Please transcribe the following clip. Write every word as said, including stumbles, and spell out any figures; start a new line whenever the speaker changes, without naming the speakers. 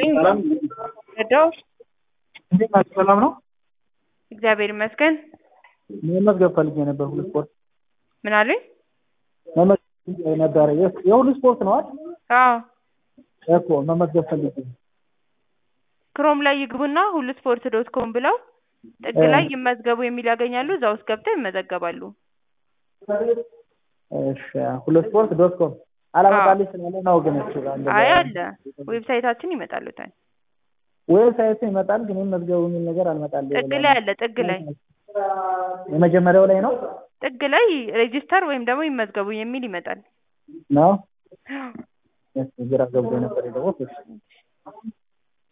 ይስጥልኝ ረዳው
እንዴት ናችሁ? ሰላም ነው?
እግዚአብሔር ይመስገን።
መመዝገብ ፈልጌ ነበር። ሁሉ ስፖርት
ምን አሉኝ?
መመዝገብ ነበር። የሁሉ ስፖርት ነው አይደል?
አዎ
እኮ መመዝገብ ፈልጌ።
ክሮም ላይ ይግቡና ሁሉ ስፖርት ዶት ኮም ብለው ጥግ ላይ ይመዝገቡ የሚል ያገኛሉ። እዛ ውስጥ ገብተው ይመዘገባሉ።
እሺ ሁሉ ስፖርት ዶት ኮም አላመጣልኝ ስላለ ነው ግን እሱ አንደ
አይ አለ ዌብሳይታችን ይመጣሉታል።
ዌብሳይቱ ይመጣል ግን መዝገቡ የሚል ነገር አልመጣልኝ።
ጥግ ላይ አለ። ጥግ ላይ
የመጀመሪያው ላይ ነው።
ጥግ ላይ ሬጂስተር ወይም ደግሞ ይመዝገቡ የሚል ይመጣል
ነው። እሺ ግራ ገብቶ ነበር ደግሞ